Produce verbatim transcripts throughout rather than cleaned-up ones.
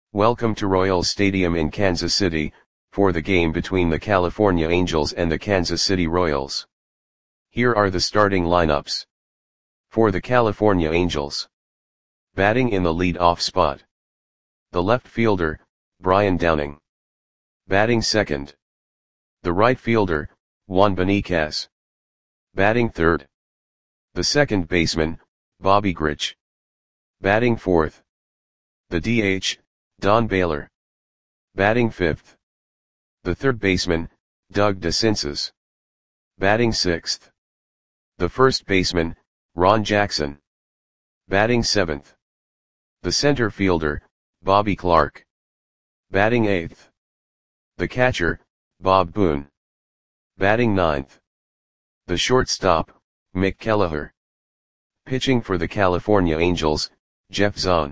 Welcome to Royals Stadium in Kansas City, for the game between the California Angels and the Kansas City Royals. Here are the starting lineups. For the California Angels. Batting in the lead-off spot. The left fielder, Brian Downing. Batting second. The right fielder, Juan Beniquez. Batting third. The second baseman, Bobby Grich. Batting fourth. The D H, Don Baylor. Batting fifth. The third baseman, Doug DeCinces. Batting sixth. The first baseman, Ron Jackson. Batting seventh. The center fielder, Bobby Clark. Batting eighth. The catcher, Bob Boone. Batting ninth. The shortstop, Mick Kelleher. Pitching for the California Angels, Jeff Zahn.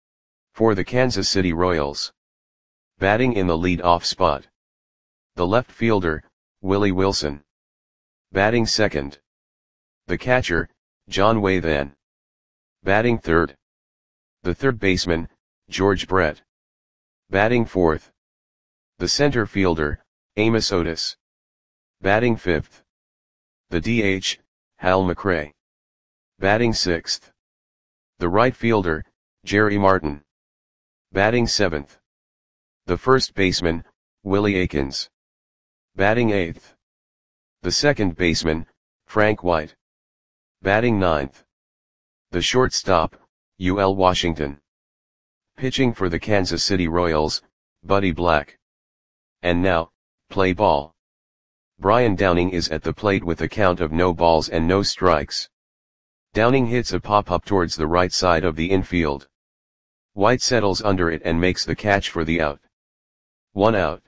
For the Kansas City Royals. Batting in the lead-off spot. The left fielder, Willie Wilson. Batting second. The catcher, John Wathan. Batting third. The third baseman, George Brett. Batting fourth. The center fielder, Amos Otis. Batting fifth. The D H, Hal McRae. Batting sixth. The right fielder, Jerry Martin. Batting seventh. The first baseman, Willie Aikens. Batting eighth. The second baseman, Frank White. Batting ninth. The shortstop, U L Washington. Pitching for the Kansas City Royals, Buddy Black. And now, play ball. Brian Downing is at the plate with a count of no balls and no strikes. Downing hits a pop-up towards the right side of the infield. White settles under it and makes the catch for the out. One out.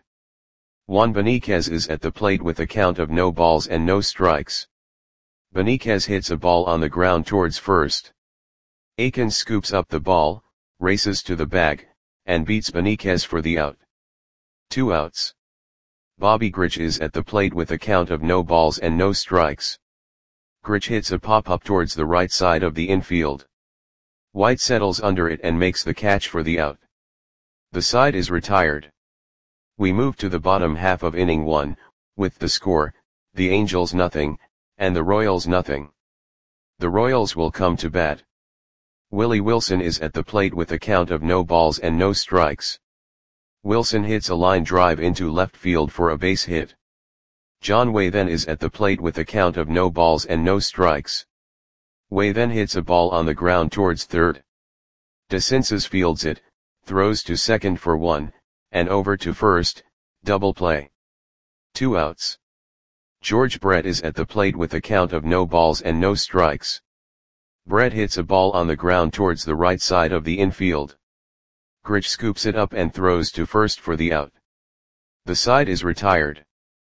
Juan Beniquez is at the plate with a count of no balls and no strikes. Beniquez hits a ball on the ground towards first. Aikens scoops up the ball, races to the bag, and beats Beniquez for the out. Two outs. Bobby Grich is at the plate with a count of no balls and no strikes. Grich hits a pop-up towards the right side of the infield. White settles under it and makes the catch for the out. The side is retired. We move to the bottom half of inning one, with the score, the Angels nothing, and the Royals nothing. The Royals will come to bat. Willie Wilson is at the plate with a count of no balls and no strikes. Wilson hits a line drive into left field for a base hit. John Wathan is at the plate with a count of no balls and no strikes. Wathan hits a ball on the ground towards third. DeCinces fields it, throws to second for one, and over to first, double play. Two outs. George Brett is at the plate with a count of no balls and no strikes. Brett hits a ball on the ground towards the right side of the infield. Grich scoops it up and throws to first for the out. The side is retired.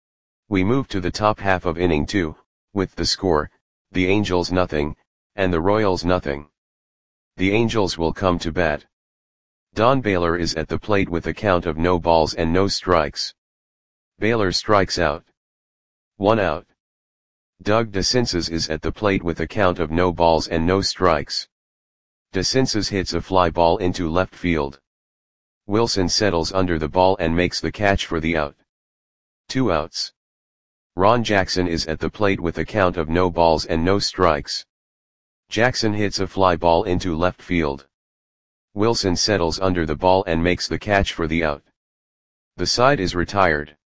We move to the top half of inning two, with the score, the Angels nothing, and the Royals nothing. The Angels will come to bat. Don Baylor is at the plate with a count of no balls and no strikes. Baylor strikes out. One out. Doug DeCinces is at the plate with a count of no balls and no strikes. DeCinces hits a fly ball into left field. Wilson settles under the ball and makes the catch for the out. Two outs. Ron Jackson is at the plate with a count of no balls and no strikes. Jackson hits a fly ball into left field. Wilson settles under the ball and makes the catch for the out. The side is retired.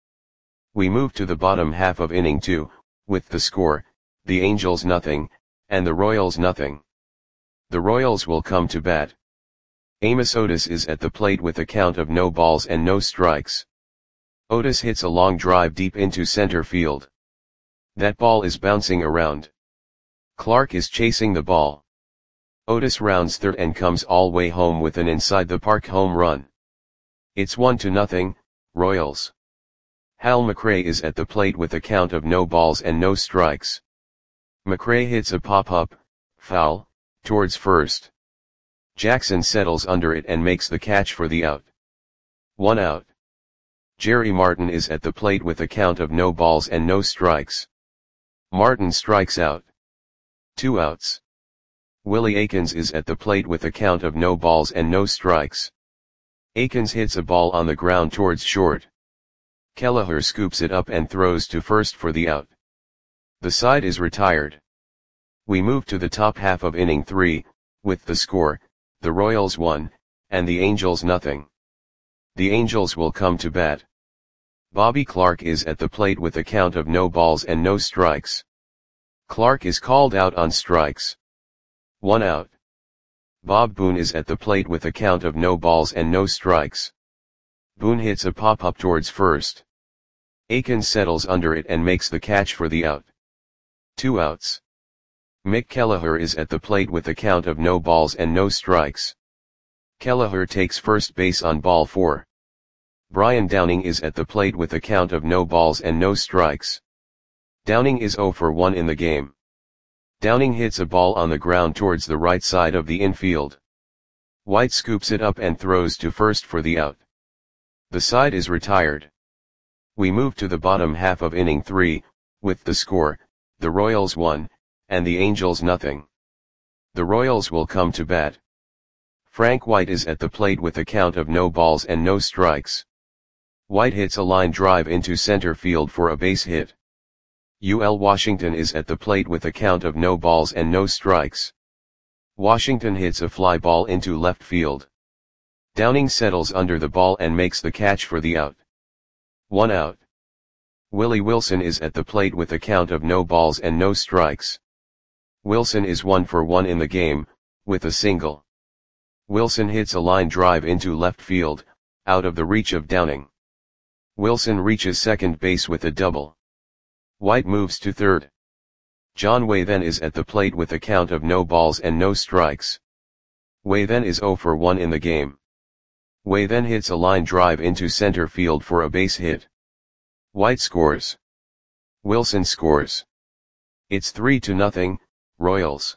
We move to the bottom half of inning two, with the score, the Angels nothing, and the Royals nothing. The Royals will come to bat. Amos Otis is at the plate with a count of no balls and no strikes. Otis hits a long drive deep into center field. That ball is bouncing around. Clark is chasing the ball. Otis rounds third and comes all way home with an inside the park home run. It's one to nothing, Royals. Hal McRae is at the plate with a count of no balls and no strikes. McRae hits a pop-up, foul, towards first. Jackson settles under it and makes the catch for the out. One out. Jerry Martin is at the plate with a count of no balls and no strikes. Martin strikes out. Two outs. Willie Aikens is at the plate with a count of no balls and no strikes. Akins hits a ball on the ground towards short. Kelleher scoops it up and throws to first for the out. The side is retired. We move to the top half of inning three, with the score, the Royals one, and the Angels nothing. The Angels will come to bat. Bobby Clark is at the plate with a count of no balls and no strikes. Clark is called out on strikes. One out. Bob Boone is at the plate with a count of no balls and no strikes. Boone hits a pop-up towards first. Akins settles under it and makes the catch for the out. Two outs. Mick Kelleher is at the plate with a count of no balls and no strikes. Kelleher takes first base on ball four. Brian Downing is at the plate with a count of no balls and no strikes. Downing is zero for one in the game. Downing hits a ball on the ground towards the right side of the infield. White scoops it up and throws to first for the out. The side is retired. We move to the bottom half of inning three, with the score, the Royals one, and the Angels nothing. The Royals will come to bat. Frank White is at the plate with a count of no balls and no strikes. White hits a line drive into center field for a base hit. U L Washington is at the plate with a count of no balls and no strikes. Washington hits a fly ball into left field. Downing settles under the ball and makes the catch for the out. One out. Willie Wilson is at the plate with a count of no balls and no strikes. Wilson is one for one in the game, with a single. Wilson hits a line drive into left field, out of the reach of Downing. Wilson reaches second base with a double. White moves to third. John Waythen is at the plate with a count of no balls and no strikes. Waythen is zero for one in the game. Waythen hits a line drive into center field for a base hit. White scores. Wilson scores. It's three to nothing, Royals.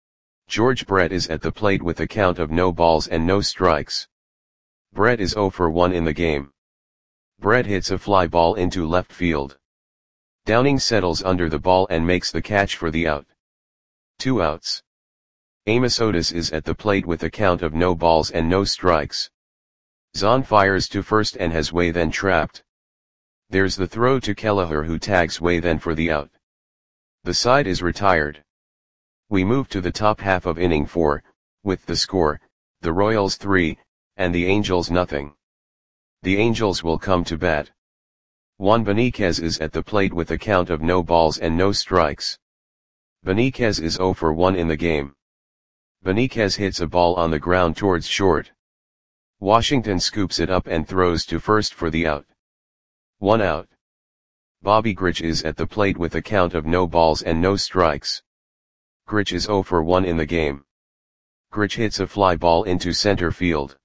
George Brett is at the plate with a count of no balls and no strikes. Brett is zero for one in the game. Brett hits a fly ball into left field. Downing settles under the ball and makes the catch for the out. Two outs. Amos Otis is at the plate with a count of no balls and no strikes. Zahn fires to first and has Waythen trapped. There's the throw to Kelleher, who tags Waythen for the out. The side is retired. We move to the top half of inning four, with the score, the Royals three, and the Angels nothing. The Angels will come to bat. Juan Beniquez is at the plate with a count of no balls and no strikes. Beniquez is zero for one in the game. Beniquez hits a ball on the ground towards short. Washington scoops it up and throws to first for the out. One out. Bobby Grich is at the plate with a count of no balls and no strikes. Grich is zero for one in the game. Grich hits a fly ball into center field.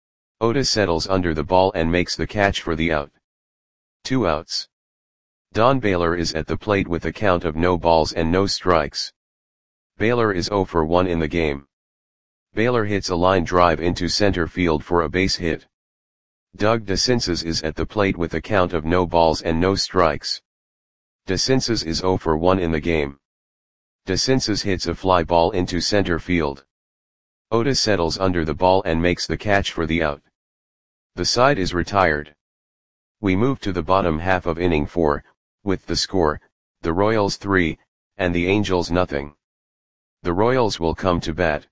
Otis settles under the ball and makes the catch for the out. Two outs. Don Baylor is at the plate with a count of no balls and no strikes. Baylor is zero for one in the game. Baylor hits a line drive into center field for a base hit. Doug DeCinces is at the plate with a count of no balls and no strikes. DeCinces is zero for one in the game. DeCinces hits a fly ball into center field. Otis settles under the ball and makes the catch for the out. The side is retired. We move to the bottom half of inning four, with the score, the Royals three, and the Angels nothing. The Royals will come to bat.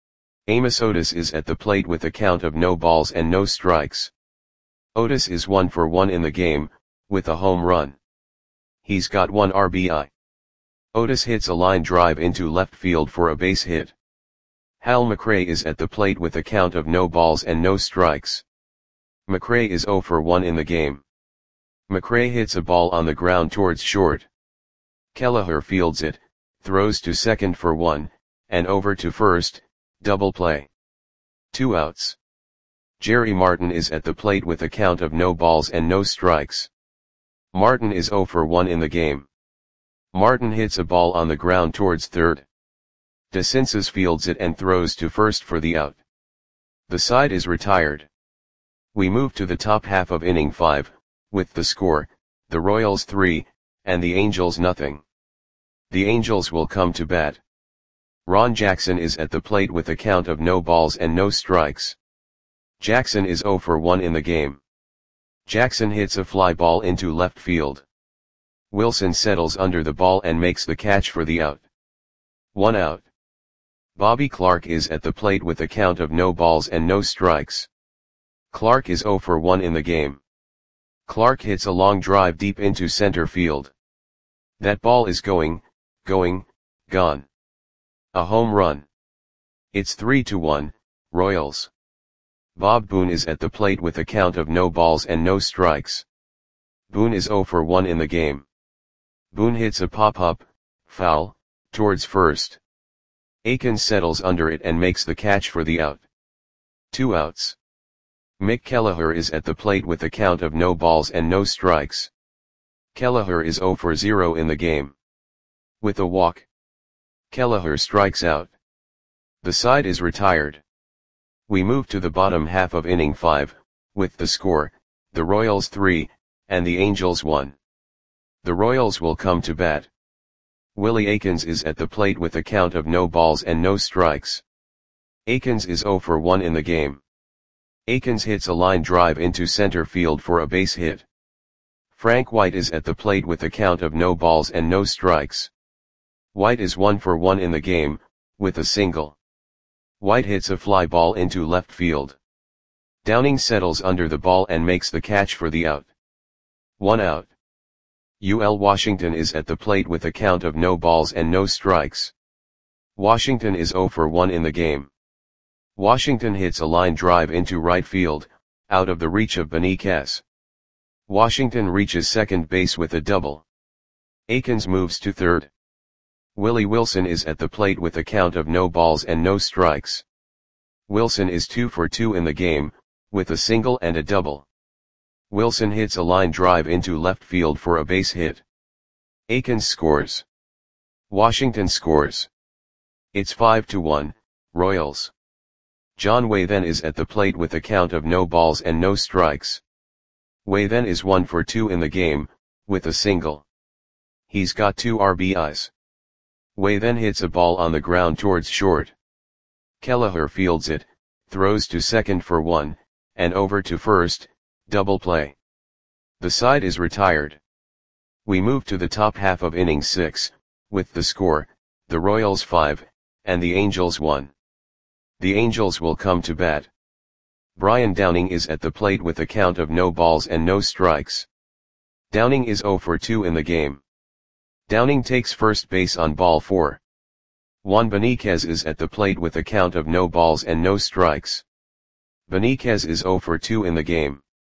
Amos Otis is at the plate with a count of no balls and no strikes. Otis is one for one in the game, with a home run. He's got one R B I. Otis hits a line drive into left field for a base hit. Hal McRae is at the plate with a count of no balls and no strikes. McRae is zero for one in the game. McRae hits a ball on the ground towards short. Kelleher fields it, throws to second for one, and over to first, double play. Two outs. Jerry Martin is at the plate with a count of no balls and no strikes. Martin is zero for one in the game. Martin hits a ball on the ground towards third. DeCinces fields it and throws to first for the out. The side is retired. We move to the top half of inning five, with the score, the Royals three, and the Angels nothing. The Angels will come to bat. Ron Jackson is at the plate with a count of no balls and no strikes. Jackson is zero for one in the game. Jackson hits a fly ball into left field. Wilson settles under the ball and makes the catch for the out. One out. Bobby Clark is at the plate with a count of no balls and no strikes. Clark is zero for one in the game. Clark hits a long drive deep into center field. That ball is going, going, gone. A home run. It's three to one, Royals. Bob Boone is at the plate with a count of no balls and no strikes. Boone is zero for one in the game. Boone hits a pop-up, foul, towards first. Akins settles under it and makes the catch for the out. Two outs. Mick Kelleher is at the plate with a count of no balls and no strikes. Kelleher is zero for zero in the game. With a walk, Kelleher strikes out. The side is retired. We move to the bottom half of inning five, with the score, the Royals three, and the Angels one. The Royals will come to bat. Willie Akins is at the plate with a count of no balls and no strikes. Akins is zero for one in the game. Akins hits a line drive into center field for a base hit. Frank White is at the plate with a count of no balls and no strikes. White is one for one in the game, with a single. White hits a fly ball into left field. Downing settles under the ball and makes the catch for the out. One out. U L Washington is at the plate with a count of no balls and no strikes. Washington is zero for one in the game. Washington hits a line drive into right field, out of the reach of Benitez. Washington reaches second base with a double. Akins moves to third. Willie Wilson is at the plate with a count of no balls and no strikes. Wilson is two for two in the game, with a single and a double. Wilson hits a line drive into left field for a base hit. Akins scores. Washington scores. It's five to one, Royals. John Way then is at the plate with a count of no balls and no strikes. Way then is one for two in the game, with a single. He's got two R B Is. Way then hits a ball on the ground towards short. Kelleher fields it, throws to second for one, and over to first, double play. The side is retired. We move to the top half of inning six, with the score, the Royals five, and the Angels one. The Angels will come to bat. Brian Downing is at the plate with a count of no balls and no strikes. Downing is zero for two in the game. Downing takes first base on ball four. Juan Benitez is at the plate with a count of no balls and no strikes. Benitez is zero for two in the game.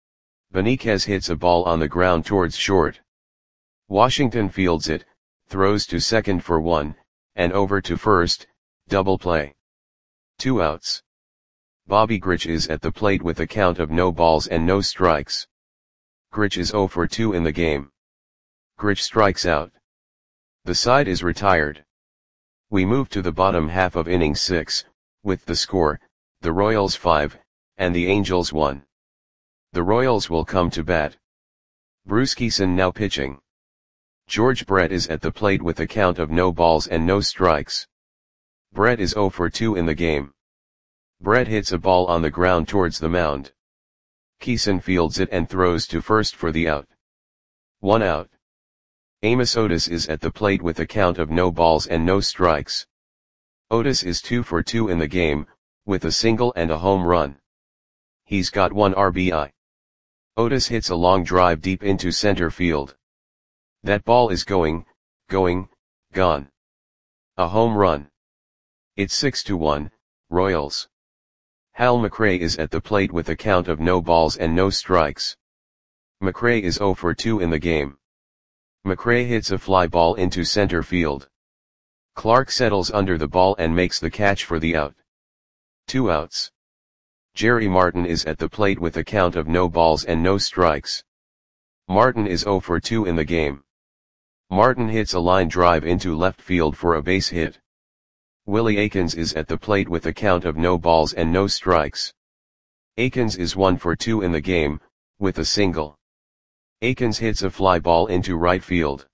Benitez hits a ball on the ground towards short. Washington fields it, throws to second for one, and over to first, double play. Two outs. Bobby Grich is at the plate with a count of no balls and no strikes. Grich is zero for two in the game. Grich strikes out. The side is retired. We move to the bottom half of inning six, with the score, the Royals five, and the Angels one. The Royals will come to bat. Bruce Kison now pitching. George Brett is at the plate with a count of no balls and no strikes. Brett is zero for two in the game. Brett hits a ball on the ground towards the mound. Kison fields it and throws to first for the out. One out. Amos Otis is at the plate with a count of no balls and no strikes. Otis is two for two in the game, with a single and a home run. He's got one R B I. Otis hits a long drive deep into center field. That ball is going, going, gone. A home run. It's six to one, Royals. Hal McRae is at the plate with a count of no balls and no strikes. McRae is zero for two in the game. McRae hits a fly ball into center field. Clark settles under the ball and makes the catch for the out. Two outs. Jerry Martin is at the plate with a count of no balls and no strikes. Martin is zero for two in the game. Martin hits a line drive into left field for a base hit. Willie Akins is at the plate with a count of no balls and no strikes. Akins is one for two in the game, with a single. Akins hits a fly ball into right field.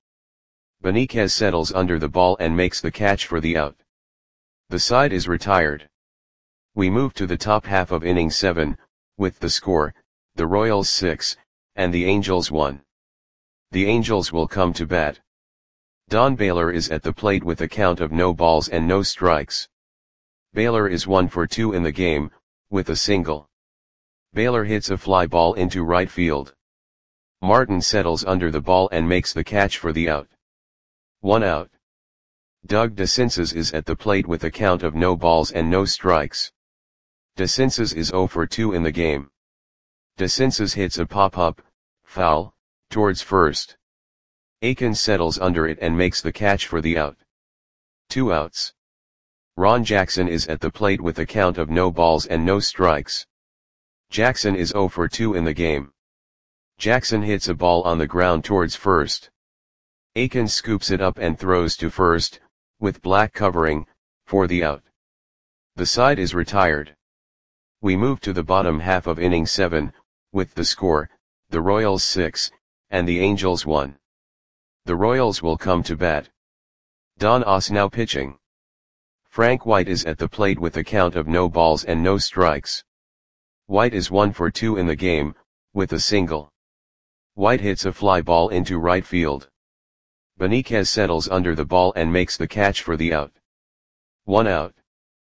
Benitez settles under the ball and makes the catch for the out. The side is retired. We move to the top half of inning seven, with the score, the Royals six, and the Angels one. The Angels will come to bat. Don Baylor is at the plate with a count of no balls and no strikes. Baylor is one for two in the game, with a single. Baylor hits a fly ball into right field. Martin settles under the ball and makes the catch for the out. One out. Doug DeCinces is at the plate with a count of no balls and no strikes. DeCinces is zero for two in the game. DeCinces hits a pop-up, foul, towards first. Akins settles under it and makes the catch for the out. Two outs. Ron Jackson is at the plate with a count of no balls and no strikes. Jackson is zero for two in the game. Jackson hits a ball on the ground towards first. Akins scoops it up and throws to first, with Black covering, for the out. The side is retired. We move to the bottom half of inning seven, with the score, the Royals six, and the Angels one. The Royals will come to bat. Don Oss now pitching. Frank White is at the plate with a count of no balls and no strikes. White is one for two in the game, with a single. White hits a fly ball into right field. Benitez settles under the ball and makes the catch for the out. One out.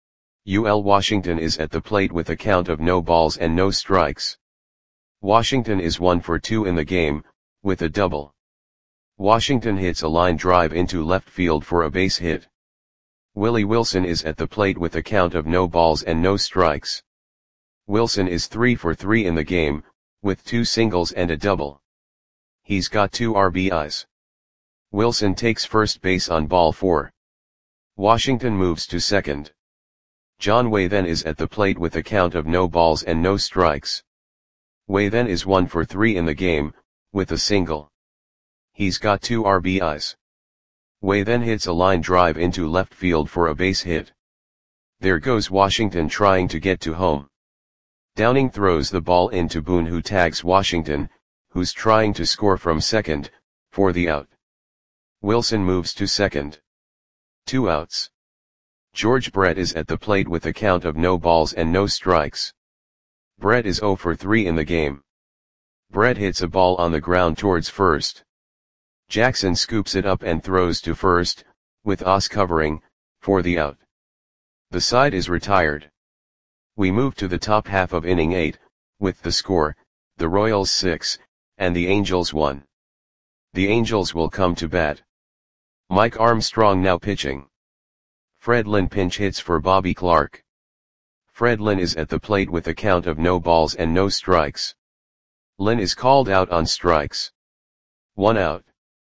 U L Washington is at the plate with a count of no balls and no strikes. Washington is one for two in the game, with a double. Washington hits a line drive into left field for a base hit. Willie Wilson is at the plate with a count of no balls and no strikes. Wilson is three for three in the game, with two singles and a double. He's got two R B Is. Wilson takes first base on ball four. Washington moves to second. John Waythen is at the plate with a count of no balls and no strikes. Waythen is one for three in the game, with a single. He's got two R B Is. Waythen hits a line drive into left field for a base hit. There goes Washington trying to get to home. Downing throws the ball into Boone, who tags Washington, who's trying to score from second, for the out. Wilson moves to second. Two outs. George Brett is at the plate with a count of no balls and no strikes. Brett is zero for three in the game. Brett hits a ball on the ground towards first. Jackson scoops it up and throws to first, with Oss covering, for the out. The side is retired. We move to the top half of inning eight, with the score, the Royals six, and the Angels one. The Angels will come to bat. Mike Armstrong now pitching. Fred Lynn pinch hits for Bobby Clark. Fred Lynn is at the plate with a count of no balls and no strikes. Lynn is called out on strikes. One out.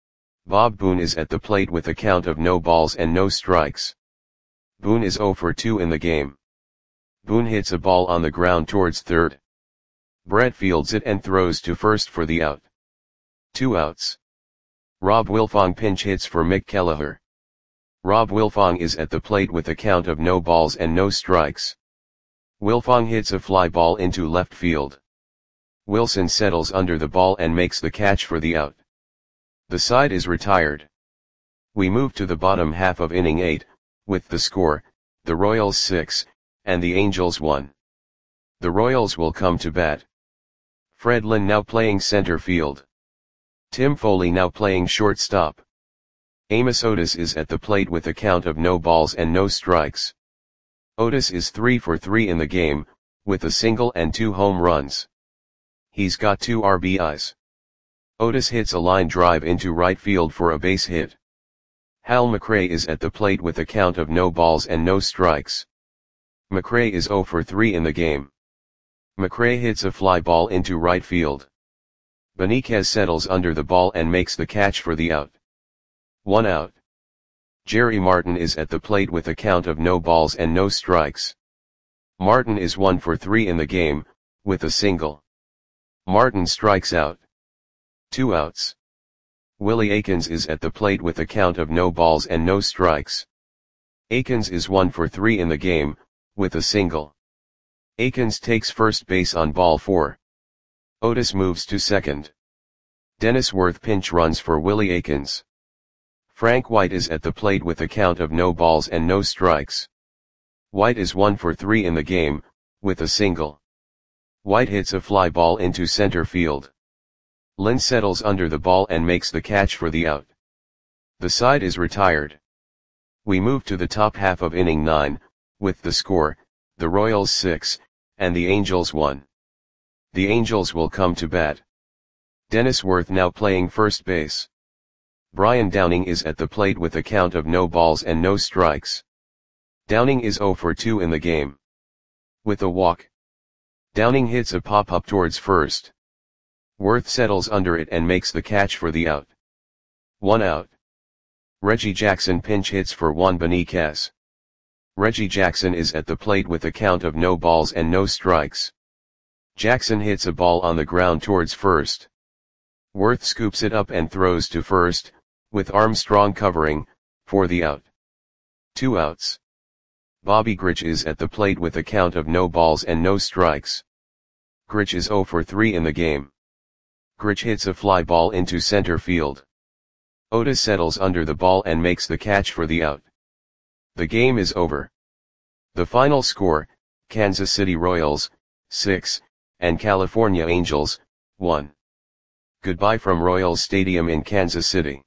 Bob Boone is at the plate with a count of no balls and no strikes. Boone is zero for two in the game. Boone hits a ball on the ground towards third. Brett fields it and throws to first for the out. Two outs. Rob Wilfong pinch hits for Mick Kelleher. Rob Wilfong is at the plate with a count of no balls and no strikes. Wilfong hits a fly ball into left field. Wilson settles under the ball and makes the catch for the out. The side is retired. We move to the bottom half of inning eight, with the score, the Royals six, and the Angels one. The Royals will come to bat. Fred Lynn now playing center field. Tim Foley now playing shortstop. Amos Otis is at the plate with a count of no balls and no strikes. Otis is three for three in the game, with a single and two home runs. He's got two R B Is. Otis hits a line drive into right field for a base hit. Hal McRae is at the plate with a count of no balls and no strikes. McRae is zero for three in the game. McRae hits a fly ball into right field. Benitez settles under the ball and makes the catch for the out. One out. Jerry Martin is at the plate with a count of no balls and no strikes. Martin is one for three in the game, with a single. Martin strikes out. Two outs. Willie Akins is at the plate with a count of no balls and no strikes. Akins is one for three in the game, with a single. Akins takes first base on ball four. Otis moves to second. Dennis Worth pinch runs for Willie Akins. Frank White is at the plate with a count of no balls and no strikes. White is one for three in the game, with a single. White hits a fly ball into center field. Lynn settles under the ball and makes the catch for the out. The side is retired. We move to the top half of inning nine, with the score, the Royals six, and the Angels one. The Angels will come to bat. Dennis Worth now playing first base. Brian Downing is at the plate with a count of no balls and no strikes. Downing is oh for two in the game. With a walk, Downing hits a pop-up towards first. Worth settles under it and makes the catch for the out. One out. Reggie Jackson pinch hits for Juan Beniquez. Reggie Jackson is at the plate with a count of no balls and no strikes. Jackson hits a ball on the ground towards first. Worth scoops it up and throws to first, with Armstrong covering, for the out. Two outs. Bobby Grich is at the plate with a count of no balls and no strikes. Grich is oh for three in the game. Grich hits a fly ball into center field. Otis settles under the ball and makes the catch for the out. The game is over. The final score, Kansas City Royals, six, and California Angels, one. Goodbye from Royals Stadium in Kansas City.